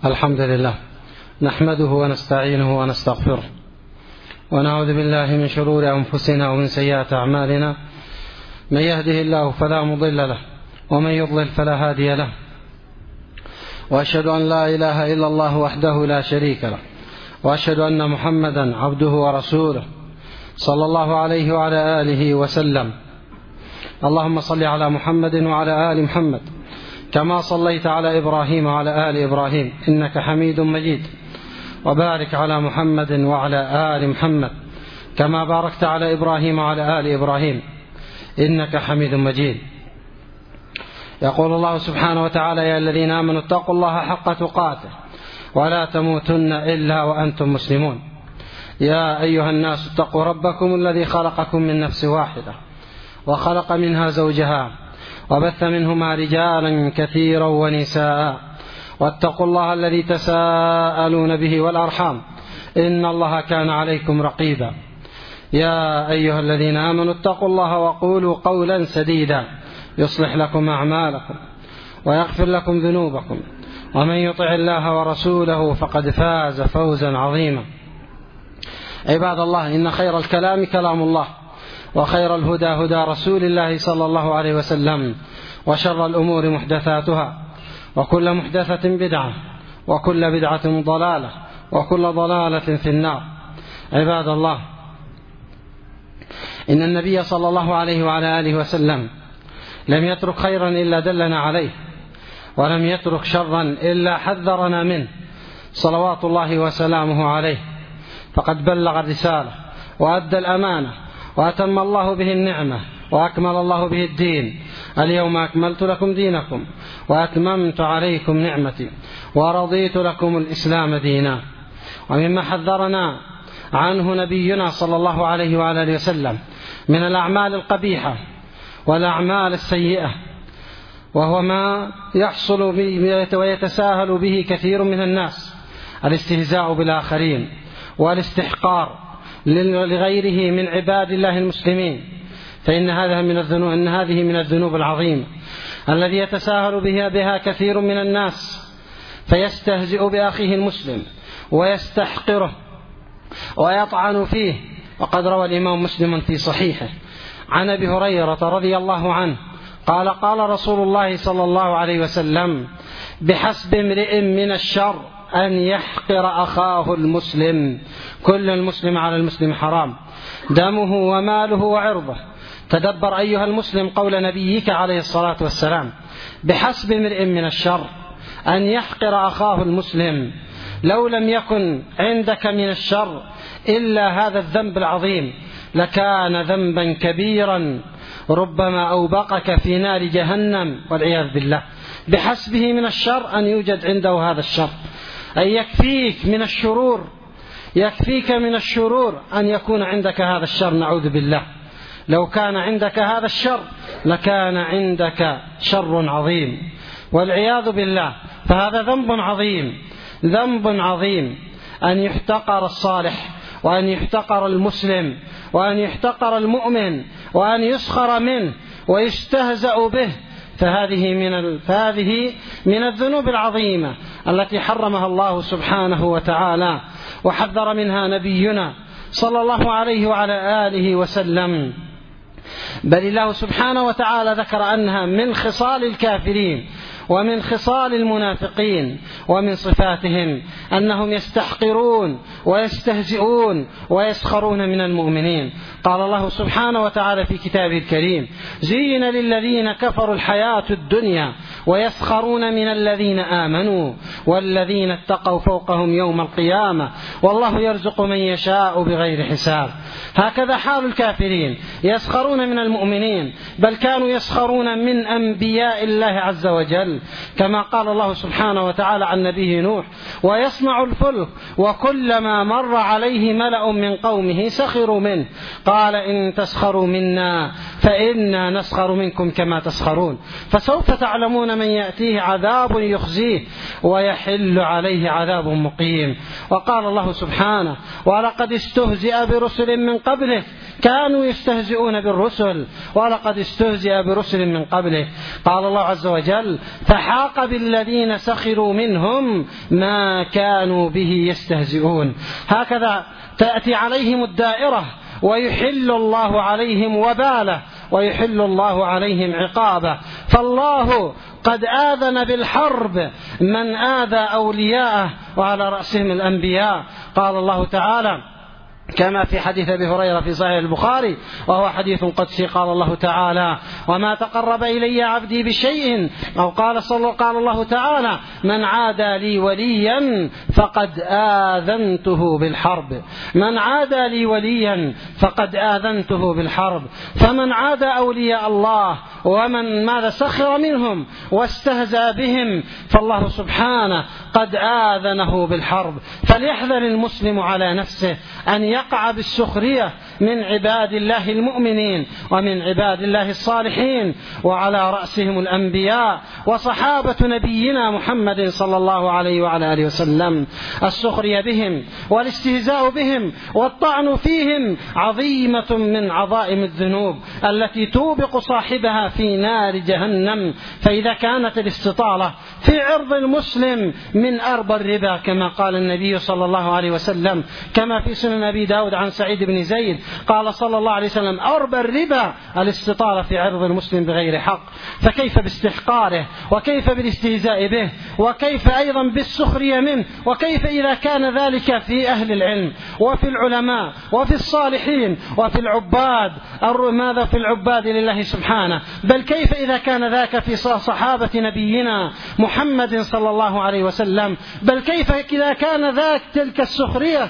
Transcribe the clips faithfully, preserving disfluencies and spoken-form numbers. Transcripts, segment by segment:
الحمد لله نحمده ونستعينه ونستغفره ونعوذ بالله من شرور أنفسنا ومن سيئات أعمالنا. من يهده الله فلا مضل له ومن يضلل فلا هادي له، وأشهد أن لا إله إلا الله وحده لا شريك له، وأشهد أن محمدا عبده ورسوله صلى الله عليه وعلى آله وسلم. اللهم صل على محمد وعلى آل محمد كما صليت على إبراهيم وعلى آل إبراهيم إنك حميد مجيد، وبارك على محمد وعلى آل محمد كما باركت على إبراهيم وعلى آل إبراهيم إنك حميد مجيد. يقول الله سبحانه وتعالى: يا الذين آمنوا اتقوا الله حق تقاته ولا تموتن إلا وأنتم مسلمون. يا أيها الناس اتقوا ربكم الذي خلقكم من نفس واحدة وخلق منها زوجها وبث منهما رجالا كثيرا ونساء، واتقوا الله الذي تساءلون به والأرحام إن الله كان عليكم رقيبا. يا أيها الذين آمنوا اتقوا الله وقولوا قولا سديدا يصلح لكم أعمالكم ويغفر لكم ذنوبكم، ومن يطع الله ورسوله فقد فاز فوزا عظيما. عباد الله، إن خير الكلام كلام الله، وخير الهدى هدى رسول الله صلى الله عليه وسلم، وشر الأمور محدثاتها، وكل محدثة بدعة، وكل بدعة ضلالة، وكل ضلالة في النار. عباد الله، إن النبي صلى الله عليه وعلى آله وسلم لم يترك خيرا إلا دلنا عليه، ولم يترك شرا إلا حذرنا منه صلوات الله وسلامه عليه. فقد بلغ الرسالة وأدى الأمانة وأتم الله به النعمة وأكمل الله به الدين. اليوم أكملت لكم دينكم وأتممت عليكم نعمتي ورضيت لكم الإسلام دينا. ومما حذرنا عنه نبينا صلى الله عليه وعلى آله وسلم من الأعمال القبيحة والأعمال السيئة، وهو ما يحصل به ويتساهل به كثير من الناس: الاستهزاء بالآخرين والاستحقار لغيره من عباد الله المسلمين. فإن هذا من الذنوب إن هذه من الذنوب العظيمة الذي يتساهل بها بها كثير من الناس، فيستهزئ بأخيه المسلم ويستحقره ويطعن فيه. وقد روى الإمام مسلم في صحيحه عن أبي هريرة رضي الله عنه قال: قال رسول الله صلى الله عليه وسلم: بحسب امرئ من الشر أن يحقر أخاه المسلم، كل المسلم على المسلم حرام، دمه وماله وعرضه. تدبر أيها المسلم قول نبيك عليه الصلاة والسلام: بحسب امرئ من الشر أن يحقر أخاه المسلم. لو لم يكن عندك من الشر إلا هذا الذنب العظيم لكان ذنبا كبيرا ربما أوبقك في نار جهنم والعياذ بالله. بحسبه من الشر أن يوجد عنده هذا الشر، أي يكفيك من الشرور يكفيك من الشرور أن يكون عندك هذا الشر، نعوذ بالله. لو كان عندك هذا الشر لكان عندك شر عظيم والعياذ بالله. فهذا ذنب عظيم ذنب عظيم أن يحتقر الصالح، وأن يحتقر المسلم، وأن يحتقر المؤمن، وأن يسخر منه ويستهزأ به. فهذه من فهذه من الذنوب العظيمة التي حرمها الله سبحانه وتعالى وحذر منها نبينا صلى الله عليه وعلى آله وسلم. بل الله سبحانه وتعالى ذكر أنها من خصال الكافرين ومن خصال المنافقين ومن صفاتهم أنهم يستحقرون ويستهزئون ويسخرون من المؤمنين. قال الله سبحانه وتعالى في كتابه الكريم: زين للذين كفروا الحياة الدنيا ويسخرون من الذين آمنوا والذين اتقوا فوقهم يوم القيامة والله يرزق من يشاء بغير حساب. هكذا حال الكافرين، يسخرون من المؤمنين، بل كانوا يسخرون من أنبياء الله عز وجل، كما قال الله سبحانه وتعالى عن نبيه نوح: ويصنع الفلك وكلما مر عليه ملأ من قومه سخروا منه قال إن تسخروا منا فإنا نسخر منكم كما تسخرون فسوف تعلمون من يأتيه عذاب يخزيه ويحل عليه عذاب مقيم. وقال الله سبحانه: ولقد استهزئ برسل من قبله كانوا يستهزئون بالرسل ولقد استهزئ برسل من قبله. قال الله عز وجل: فحاق بالذين سخروا منهم ما كانوا به يستهزئون. هكذا تأتي عليهم الدائرة ويحل الله عليهم وباله ويحل الله عليهم عقابه. فالله قد آذن بالحرب من آذى أولياءه وعلى رأسهم الأنبياء. قال الله تعالى كما في حديث أبي هريرة في صحيح البخاري وهو حديث قدسي، قال الله تعالى: وما تقرب إلي عبدي بشيء، أو قال صلى قال الله تعالى: من عادى لي وليا فقد آذنته بالحرب. من عادى لي وليا فقد آذنته بالحرب. فمن عادى أولياء الله ومن ماذا سخر منهم واستهزأ بهم فالله سبحانه قد آذنه بالحرب. فليحذر المسلم على نفسه أن يقع بالسخرية من عباد الله المؤمنين ومن عباد الله الصالحين، وعلى رأسهم الأنبياء وصحابة نبينا محمد صلى الله عليه وعلى آله وسلم. السخرية بهم والاستهزاء بهم والطعن فيهم عظيمة من عظائم الذنوب التي توبق صاحبها في نار جهنم. فإذا كانت الاستطالة في عرض المسلم من أربى الربا كما قال النبي صلى الله عليه وسلم، كما في سنن أبي داود عن سعيد بن زيد قال صلى الله عليه وسلم: أربى الربا الاستطالة في عرض المسلم بغير حق. فكيف باستحقاره، وكيف بالاستهزاء به، وكيف أيضا بالسخرية منه، وكيف إذا كان ذلك في أهل العلم وفي العلماء وفي الصالحين وفي العباد، ماذا في العباد لله سبحانه، بل كيف إذا كان ذاك في صحابة نبينا محمد صلى الله عليه وسلم، بل كيف إذا كان ذاك تلك السخرية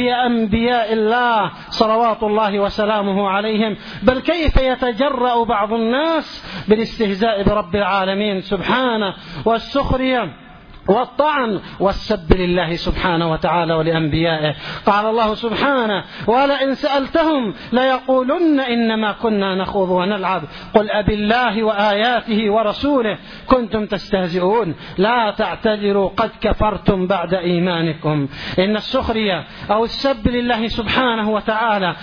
بأنبياء الله صلوات الله وسلامه عليهم، بل كيف يتجرأ بعض الناس بالاستهزاء برب العالمين سبحانه والسخرية والطعن والسب لله سبحانه وتعالى ولأنبيائه. قال الله سبحانه: ولئن سألتهم ليقولن إنما كنا نخوض ونلعب قل أبالله وآياته ورسوله كنتم تستهزئون لا تعتذروا قد كفرتم بعد إيمانكم. إن السخرية أو السب لله سبحانه وتعالى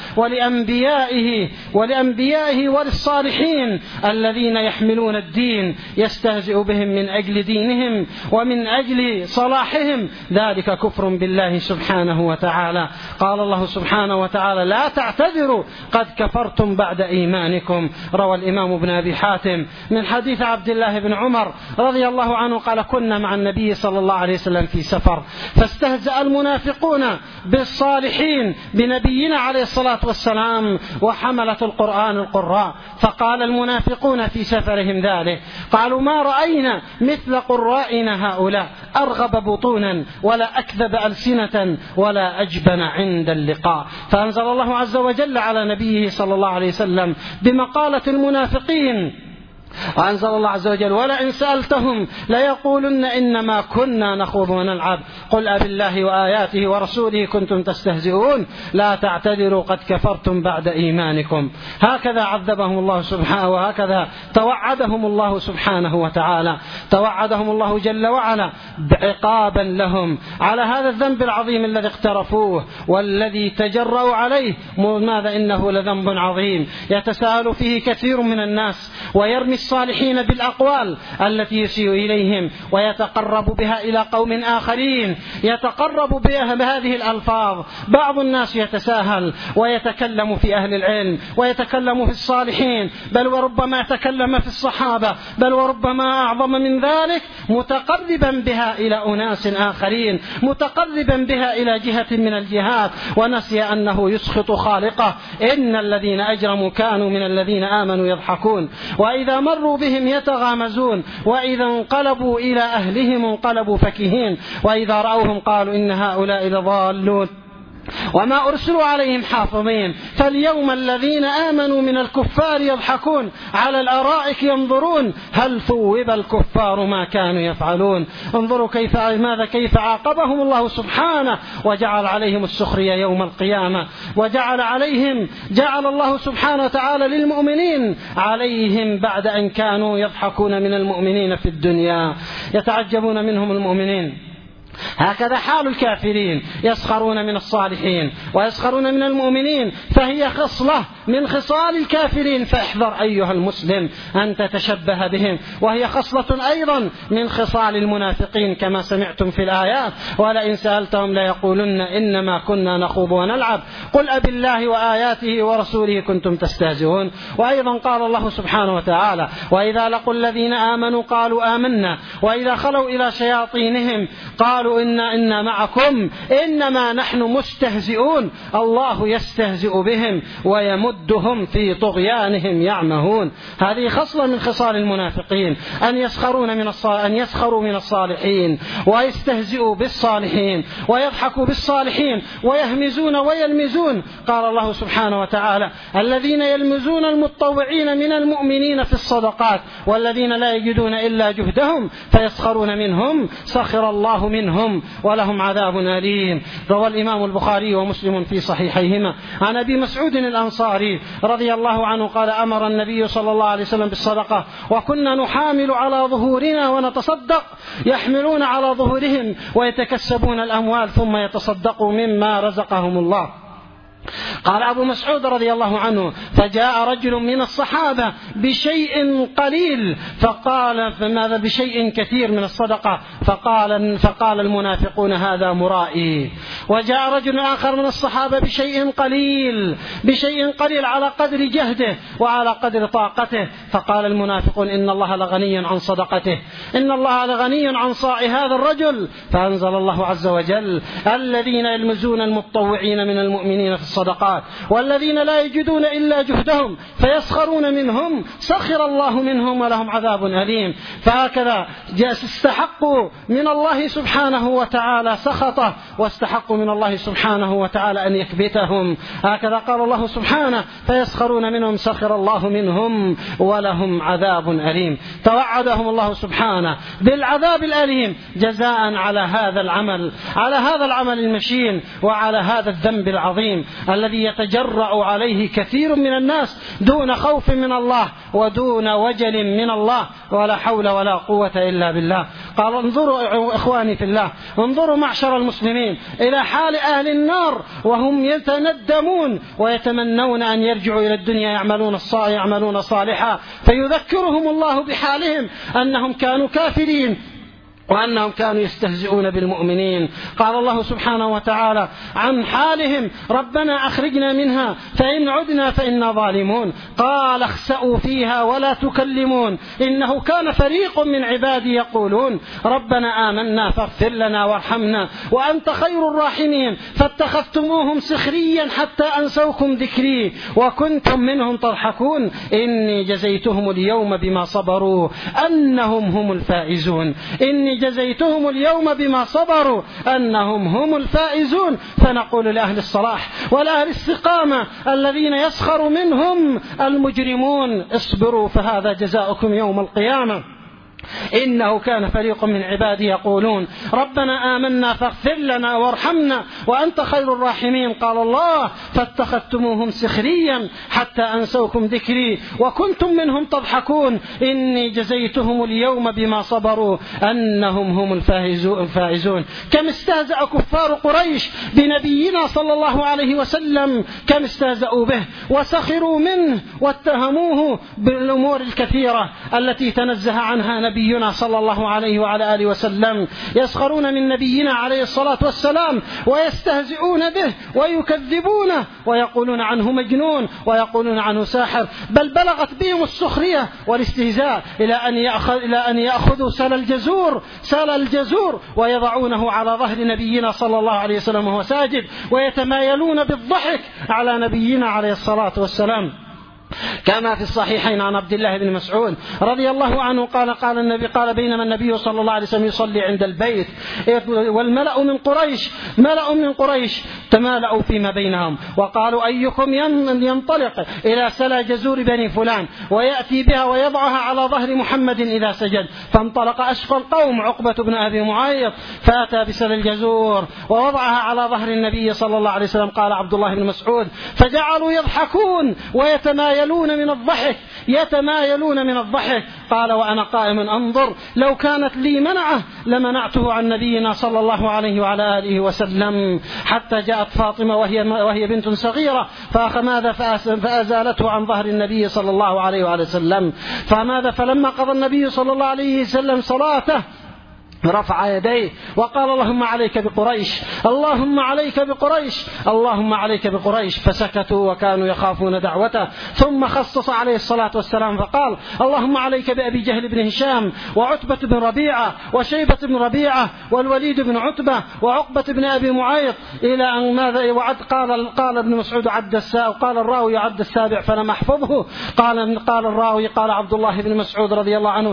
ولأنبيائه ولأنبيائه وللصالحين الذين يحملون الدين يستهزئ بهم من أجل دينهم ومن أجل صلاحهم، ذلك كفر بالله سبحانه وتعالى. قال الله سبحانه وتعالى: لا تعتذروا قد كفرتم بعد إيمانكم. روى الإمام ابن أبي حاتم من حديث عبد الله بن عمر رضي الله عنه قال: كنا مع النبي صلى الله عليه وسلم في سفر فاستهزأ المنافقون بالصالحين بنبينا عليه الصلاة والسلام وحملة القرآن القراء، فقال المنافقون في سفرهم ذلك قالوا: ما رأينا مثل قرائنا هؤلاء أرغب بطونا ولا أكذب ألسنة ولا أجبن عند اللقاء. فأنزل الله عز وجل على نبيه صلى الله عليه وسلم بمقالة المنافقين، وأنزل الله عز وجل: ولئن سألتهم ليقولن إنما كنا نخوض ونلعب قل أبالله وآياته ورسوله كنتم تستهزئون لا تعتذروا قد كفرتم بعد إيمانكم. هكذا عذبهم الله سبحانه، وهكذا توعدهم الله سبحانه وتعالى، توعدهم الله جل وعلا بعقابا لهم على هذا الذنب العظيم الذي اقترفوه والذي تجرؤوا عليه. ماذا إنه لذنب عظيم يتساءل فيه كثير من الناس ويرمي الصالحين بالأقوال التي يسيء إليهم ويتقرب بها إلى قوم آخرين، يتقرب بها بهذه الألفاظ. بعض الناس يتساهل ويتكلم في أهل العلم ويتكلم في الصالحين، بل وربما يتكلم في الصحابة، بل وربما أعظم من ذلك متقربا بها إلى أناس آخرين، متقربا بها إلى جهة من الجهات، ونسي أنه يسخط خالقه. إن الذين أجرموا كانوا من الذين آمنوا يضحكون وإذا مروا بهم يتغامزون وإذا انقلبوا إلى أهلهم انقلبوا فكهين وإذا رأوهم قالوا إن هؤلاء لضالون وما أرسلوا عليهم حافظين. فاليوم الذين آمنوا من الكفار يضحكون على الأرائك ينظرون هل ثوب الكفار ما كانوا يفعلون. انظروا كيف ماذا كيف عاقبهم الله سبحانه وجعل عليهم السخرية يوم القيامة، وجعل عليهم جعل الله سبحانه وتعالى للمؤمنين عليهم بعد أن كانوا يضحكون من المؤمنين في الدنيا. يتعجبون منهم المؤمنين هكذا حال الكافرين، يسخرون من الصالحين ويسخرون من المؤمنين، فهي خصلة من خصال الكافرين، فاحذر أيها المسلم أن تتشبه بهم. وهي خصلة أيضا من خصال المنافقين كما سمعتم في الآيات: ولئن سألتهم ليقولن إنما كنا نخوض ونلعب قل أب الله وآياته ورسوله كنتم تستهزئون. وأيضا قال الله سبحانه وتعالى: وإذا لقوا الذين آمنوا قالوا آمنا وإذا خلوا إلى شياطينهم قالوا إنا إنا معكم إنما نحن مستهزئون الله يستهزئ بهم ويمدهم في طغيانهم يعمهون. هذه خصلة من خصال المنافقين، أن يسخرون من أن يسخروا من الصالحين ويستهزئوا بالصالحين ويضحكوا بالصالحين ويهمزون ويلمزون. قال الله سبحانه وتعالى: الذين يلمزون المتطوعين من المؤمنين في الصدقات والذين لا يجدون إلا جهدهم فيسخرون منهم سخر الله منهم ولهم عذاب أليم. روى الإمام البخاري ومسلم في صحيحيهما عن أبي مسعود الأنصاري رضي الله عنه قال: أمر النبي صلى الله عليه وسلم بالصدقة وكنا نحامل على ظهورنا ونتصدق، يحملون على ظهورهم ويتكسبون الأموال ثم يتصدقوا مما رزقهم الله. قال أبو مسعود رضي الله عنه: فجاء رجل من الصحابة بشيء قليل فقال فماذا بشيء كثير من الصدقة فقال, فقال المنافقون هذا مرائي. وجاء رجل آخر من الصحابة بشيء قليل بشيء قليل على قدر جهده وعلى قدر طاقته فقال المنافقون إن الله لغني عن صدقته إن الله لغني عن صاع هذا الرجل. فأنزل الله عز وجل: الذين يلمزون المتطوعين من المؤمنين في الصدقات والذين لا يجدون إلا جهدهم فيسخرون منهم سخر الله منهم ولهم عذاب أليم. فهكذا استحقوا من الله سبحانه وتعالى سخطه واستحقوا من الله سبحانه وتعالى أن يكبتهم. هكذا قال الله سبحانه: فيسخرون منهم سخر الله منهم ولهم عذاب أليم. توعدهم الله سبحانه بالعذاب الأليم جزاء على هذا العمل على هذا العمل المشين وعلى هذا الذنب العظيم الذي يتجرأ عليه كثير من الناس دون خوف من الله ودون وجل من الله ولا حول ولا قوة إلا بالله. قال: انظروا إخواني في الله، انظروا معشر المسلمين إلى حال أهل النار وهم يتندمون ويتمنون أن يرجعوا إلى الدنيا يعملون الصالح يعملون صالحا فيذكرهم الله بحالهم أنهم كانوا كافرين وأنهم كانوا يستهزئون بالمؤمنين. قال الله سبحانه وتعالى عن حالهم: ربنا أخرجنا منها فإن عدنا فإنا ظالمون قال اخسأوا فيها ولا تكلمون إنه كان فريق من عبادي يقولون ربنا آمنا فاغفر لنا وارحمنا وأنت خير الراحمين فاتخذتموهم سخريا حتى أنسوكم ذكري وكنتم منهم تضحكون إني جزيتهم اليوم بما صبروا أنهم هم الفائزون إني جزيتهم اليوم بما صبروا أنهم هم الفائزون. فنقول لأهل الصلاح والأهل الاستقامة الذين يسخر منهم المجرمون: اصبروا فهذا جزاؤكم يوم القيامة إنه كان فريق من عبادي يقولون ربنا آمنا فاغفر لنا وارحمنا وأنت خير الراحمين. قال الله: فاتخذتموهم سخريا حتى أنسوكم ذكري وكنتم منهم تضحكون إني جزيتهم اليوم بما صبروا أنهم هم الفائزون. كم استهزأ كفار قريش بنبينا صلى الله عليه وسلم، كم استهزأوا به وسخروا منه واتهموه بالأمور الكثيرة التي تنزه عنها نبينا صلى الله عليه وعلى آله وسلم. يسخرون من نبينا عليه الصلاة والسلام ويستهزئون به ويكذبونه ويقولون عنه مجنون ويقولون عنه ساحر، بل بلغت بهم السخرية والاستهزاء إلى أن يأخذ إلى أن يأخذوا سل الجزور سل الجزور ويضعونه على ظهر نبينا صلى الله عليه وسلم وهو ساجد ويتمايلون بالضحك على نبينا عليه الصلاة والسلام. كما في الصحيحين عن عبد الله بن مسعود رضي الله عنه قال قال النبي قال بينما النبي صلى الله عليه وسلم يصلي عند البيت والملأ من قريش ملأ من قريش تمالأوا فيما بينهم وقالوا أيكم ينطلق إلى سلا جزور بني فلان ويأتي بها ويضعها على ظهر محمد إذا سجد. فانطلق أشقى القوم عقبة بن أبي معيط فأتى بسل الجزور ووضعها على ظهر النبي صلى الله عليه وسلم. قال عبد الله بن مسعود: فجعلوا يضحكون ويتمايلون من الضحك يتمايلون من الضحك قال وأنا قائم أنظر لو كانت لي منعه لمنعته عن نبينا صلى الله عليه وعلى آله وسلم، حتى جاءت فاطمة وهي, وهي بنت صغيرة فماذا فأزالته عن ظهر النبي صلى الله عليه وعلى وسلم. فماذا فلما قضى النبي صلى الله عليه وسلم صلاته رفع يديه وقال اللهم عليك بقريش، اللهم عليك بقريش، اللهم عليك بقريش، فسكتوا وكانوا يخافون دعوته. ثم خصص عليه الصلاة والسلام فقال اللهم عليك بأبي جهل بن هشام وعتبة بن ربيعة وشيبة بن ربيعة والوليد بن عتبة وعقبة بن أبي معيط إلى أن ماذا وعد. قال قال ابن مسعود عد السابع، قال الراوي عد السابع فلم أحفظه. قال قال الراوي قال عبد الله بن مسعود رضي الله عنه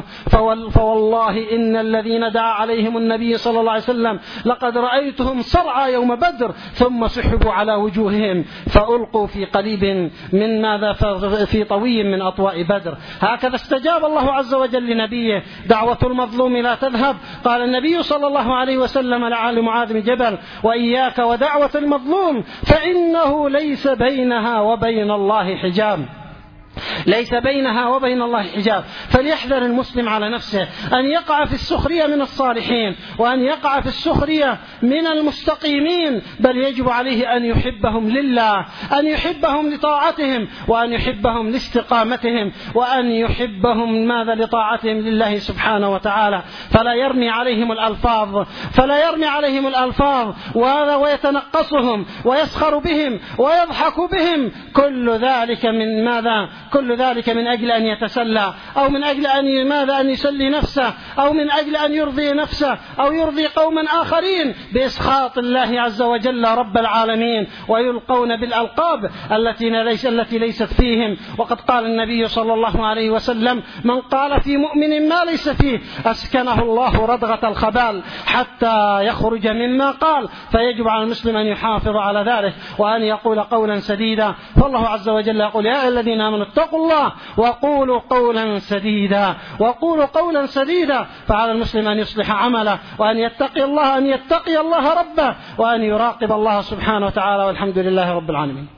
فوالله إن الذين دعا عليهم النبي صلى الله عليه وسلم لقد رأيتهم صرعى يوم بدر ثم سحبوا على وجوههم فألقوا في قليب من ماذا في طوي من أطواء بدر. هكذا استجاب الله عز وجل لنبيه. دعوة المظلوم لا تذهب. قال النبي صلى الله عليه وسلم لعالم معاذ بن جبل وإياك ودعوة المظلوم فإنه ليس بينها وبين الله حجاب، ليس بينها وبين الله حجاب. فليحذر المسلم على نفسه أن يقع في السخرية من الصالحين وأن يقع في السخرية من المستقيمين، بل يجب عليه أن يحبهم لله، أن يحبهم لطاعتهم وأن يحبهم لاستقامتهم وأن يحبهم ماذا لطاعتهم لله سبحانه وتعالى. فلا يرمي عليهم الألفاظ فلا يرمي عليهم الألفاظ وهذا ويتنقصهم ويسخر بهم ويضحك بهم، كل ذلك من ماذا كل ذلك من أجل أن يتسلى أو من أجل أن ماذا أن يسلي نفسه أو من أجل أن يرضي نفسه أو يرضي قوما آخرين بإسخاط الله عز وجل رب العالمين، ويلقون بالألقاب التي ليس التي ليست فيهم. وقد قال النبي صلى الله عليه وسلم من قال في مؤمن ما ليس فيه أسكنه الله ردغة الخبال حتى يخرج مما قال. فيجب على المسلم أن يحافظ على ذلك وأن يقول قولا سديدا. فالله عز وجل يقول يا الذين آمنوا اتقوا الله وقولوا قولا سديدا وقولوا قولا سديدا. فعلى المسلم أن يصلح عمله وأن يتقي الله أن يتقي الله ربه وأن يراقب الله سبحانه وتعالى، والحمد لله رب العالمين.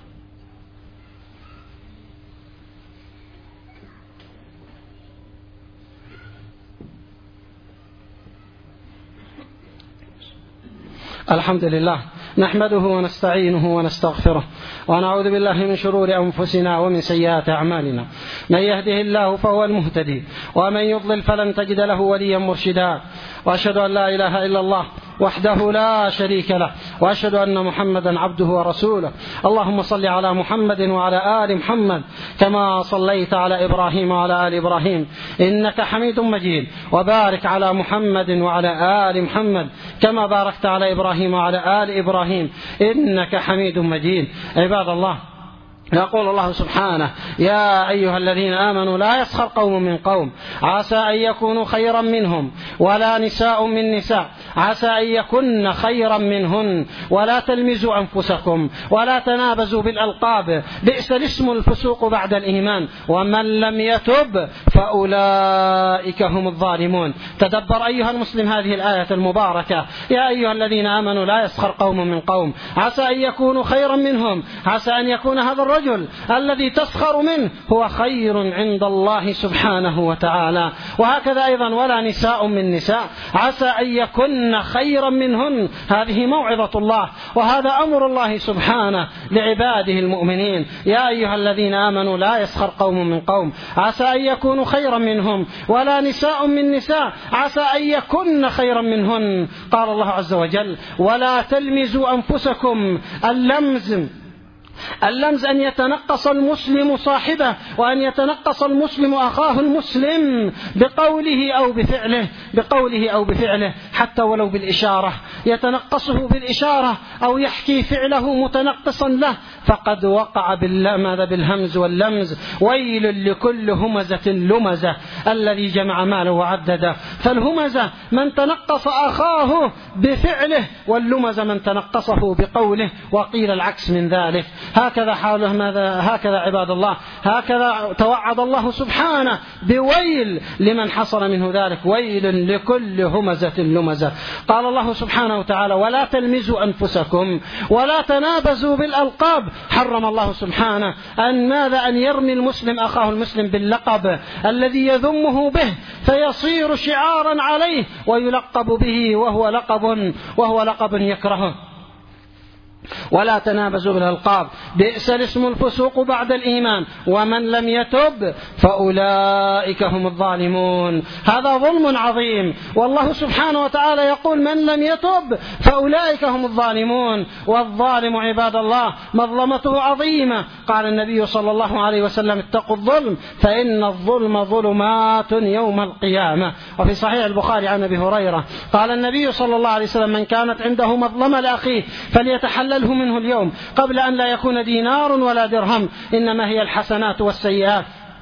الحمد لله نحمده ونستعينه ونستغفره ونعوذ بالله من شرور أنفسنا ومن سيئات أعمالنا. من يهده الله فهو المهتدي ومن يضلل فلن تجد له وليا مرشدا. وأشهد أن لا إله إلا الله وحده لا شريك له وأشهد أن محمدا عبده ورسوله. اللهم صل على محمد وعلى آل محمد كما صليت على إبراهيم وعلى آل إبراهيم إنك حميد مجيد، وبارك على محمد وعلى آل محمد كما باركت على إبراهيم وعلى آل إبراهيم إنك حميد مجيد. عباد الله، يقول الله سبحانه يا أيها الذين آمنوا لا يسخر قوم من قوم عسى أن يكونوا خيرا منهم ولا نساء من نساء عسى أن يكن خيرا منهن ولا تلمزوا أنفسكم ولا تنابزوا بالألقاب بئس الاسم الفسوق بعد الإيمان ومن لم يتب فأولئك هم الظالمون. تدبر أيها المسلم هذه الآية المباركة. يا أيها الذين آمنوا لا يسخر قوم من قوم عسى أن يكونوا خيرا منهم، عسى أن يكون هذا الرجل الرجل الذي تسخر منه هو خير عند الله سبحانه وتعالى. وهكذا أيضا ولا نساء من نساء عسى أن يكن خيرا منهن. هذه موعظة الله وهذا أمر الله سبحانه لعباده المؤمنين. يا أيها الذين آمنوا لا يسخر قوم من قوم عسى أن يكونوا خيرا منهم ولا نساء من نساء عسى أن يكن خيرا منهن. قال الله عز وجل ولا تلمزوا أنفسكم. اللمز اللمز أن يتنقص المسلم صاحبه وأن يتنقص المسلم أخاه المسلم بقوله أو بفعله بقوله أو بفعله حتى ولو بالإشارة، يتنقصه بالإشارة أو يحكي فعله متنقصا له فقد وقع ماذا بالهمز واللمز. ويل لكل همزة لمزة الذي جمع ماله وعدده. فالهمزة من تنقص أخاه بفعله واللمزة من تنقصه بقوله، وقيل العكس من ذلك. هكذا حاله ماذا هكذا عباد الله، هكذا توعد الله سبحانه بويل لمن حصل منه ذلك، ويل لكل همزة لمزة. قال الله سبحانه وتعالى: ولا تلمزوا أنفسكم ولا تنابزوا بالألقاب. حرم الله سبحانه أن ماذا أن يرمي المسلم أخاه المسلم باللقب الذي يذمه به فيصير شعارا عليه ويلقب به وهو لقب وهو لقب يكرهه. ولا تنابزوا بالألقاب، بئس الاسم الفسوق بعد الإيمان ومن لم يتب فأولئك هم الظالمون. هذا ظلم عظيم، والله سبحانه وتعالى يقول: من لم يتب فأولئك هم الظالمون. والظالم عباد الله مظلمته عظيمة. قال النبي صلى الله عليه وسلم: اتقوا الظلم فإن الظلم ظلمات يوم القيامة. وفي صحيح البخاري عن أبي هريرة قال النبي صلى الله عليه وسلم: من كانت عنده مظلمة لأخيه فليتحلل منه اليوم قبل أن لا يكون دينار ولا درهم، إنما هي الحسنات والسيئات.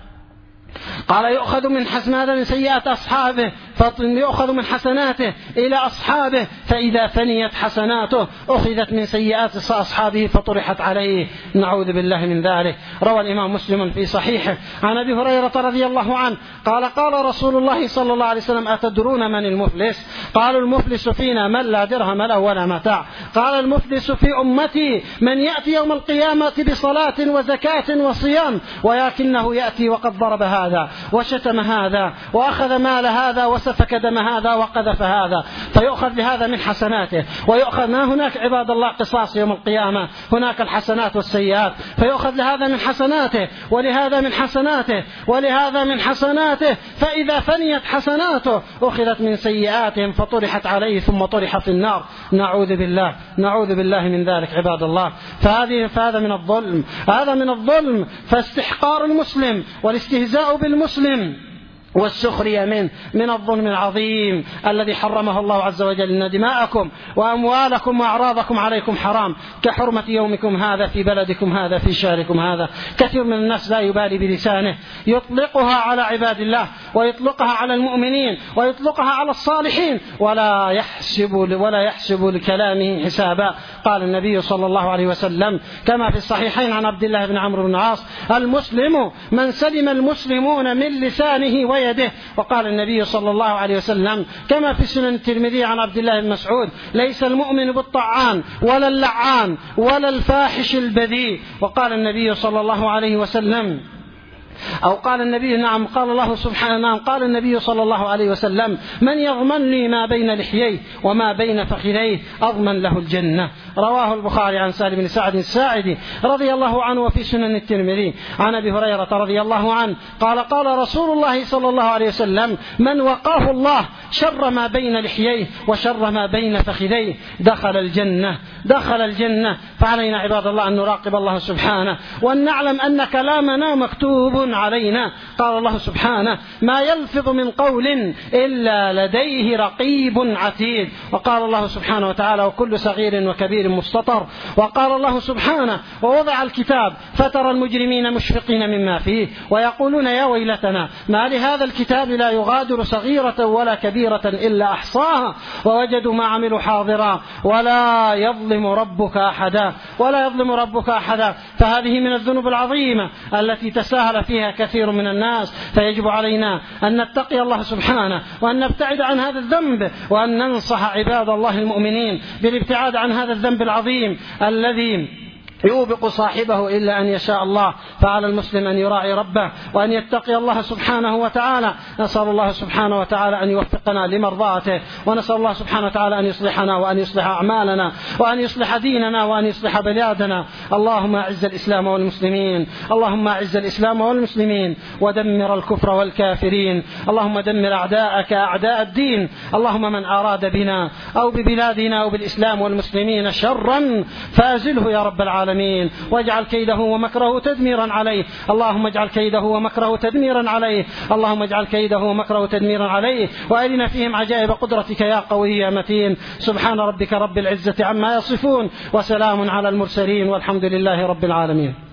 قال: يؤخذ من حسناته من سيئات أصحابه فيؤخذ من حسناته إلى أصحابه، فإذا فنيت حسناته أخذت من سيئات أصحابه فطرحت عليه. نعوذ بالله من ذلك. روى الإمام مسلم في صحيحه عن أبي هريرة رضي الله عنه قال: قال رسول الله صلى الله عليه وسلم: أتدرون من المفلس؟ قالوا: المفلس فينا من لا درهم له ولا متاع. قال: المفلس في أمتي من يأتي يوم القيامة بصلاة وزكاة وصيام ولكنه يأتي وقد ضرب هذا وشتم هذا وأخذ مال هذا وسفك دم هذا وقذف هذا، فيؤخذ لهذا من حسناته ويؤخذ. ما هناك عباد الله قصاص يوم القيامة، هناك الحسنات والسيئات، فيؤخذ لهذا من حسناته ولهذا من حسناته ولهذا من حسناته، فإذا فنيت حسناته أخذت من سيئاتهم فطرحت عليه ثم طرح في النار. نعوذ بالله نعوذ بالله من ذلك عباد الله. فهذه فهذا من الظلم، هذا من الظلم. فاستحقار المسلم والاستهزاء بالمسلم والسخرية منه من الظلم العظيم الذي حرمه الله عز وجل. إن دماءكم وأموالكم وأعراضكم عليكم حرام كحرمة يومكم هذا في بلدكم هذا في شهركم هذا. كثير من الناس لا يبالي بلسانه، يطلقها على عباد الله ويطلقها على المؤمنين ويطلقها على الصالحين ولا يحسب ولا يحسب لكلامه حسابا. قال النبي صلى الله عليه وسلم كما في الصحيحين عن عبد الله بن عمرو بن العاص: المسلم من سلم المسلمون من لسانه ويده. وقال النبي صلى الله عليه وسلم كما في سنن الترمذي عن عبد الله بن مسعود: ليس المؤمن بالطعان ولا اللعان ولا الفاحش البذيء. وقال النبي صلى الله عليه وسلم أو قال النبي نعم قال الله سبحانه نعم قال النبي صلى الله عليه وسلم: من يضمن لي ما بين لحييه وما بين فخذيه أضمن له الجنة. رواه البخاري عن سالم بن سعد الساعدي رضي الله عنه وفي سنن الترمذي عن أبي هريرة رضي الله عنه قال: قال رسول الله صلى الله عليه وسلم: من وقاه الله شر ما بين لحييه وشر ما بين فخذيه دخل الجنة دخل الجنة. فعلينا عباد الله أن نراقب الله سبحانه وأن نعلم أن كلامنا مكتوب علينا. قال الله سبحانه: ما يلفظ من قول إلا لديه رقيب عتيد. وقال الله سبحانه وتعالى: وكل صغير وكبير مستطر. وقال الله سبحانه: ووضع الكتاب فترى المجرمين مشفقين مما فيه ويقولون يا ويلتنا ما لهذا الكتاب لا يغادر صغيرة ولا كبيرة إلا أحصاها ووجدوا ما عملوا حاضرا ولا يظلم ربك أحدا ولا يظلم ربك أحدا. فهذه من الذنوب العظيمة التي تساهل فيها كثير من الناس، فيجب علينا أن نتقي الله سبحانه وأن نبتعد عن هذا الذنب وأن ننصح عباد الله المؤمنين بالابتعاد عن هذا الذنب العظيم الذي يوبق صاحبه إلا أن يشاء الله. فعلى المسلم أن يراعي ربه وأن يتقي الله سبحانه وتعالى. نسأل الله سبحانه وتعالى أن يوفقنا لمرضاته، ونسأل الله سبحانه وتعالى أن يصلحنا وأن يصلح أعمالنا وأن يصلح ديننا وأن يصلح بلادنا. اللهم أعز الإسلام والمسلمين اللهم أعز الإسلام والمسلمين ودمر الكفر والكافرين. اللهم دمر أعداءك أعداء الدين. اللهم من أراد بنا أو ببلادنا أو بالإسلام والمسلمين شرا فأزله يا رب العالمين، واجعل كيده ومكره تدميرا عليه. اللهم اجعل كيده ومكره تدميرا عليه اللهم اجعل كيده ومكره تدميرا عليه وأرنا فيهم عجائب قدرتك يا قوي يا متين. سبحان ربك رب العزة عما يصفون وسلام على المرسلين والحمد لله رب العالمين.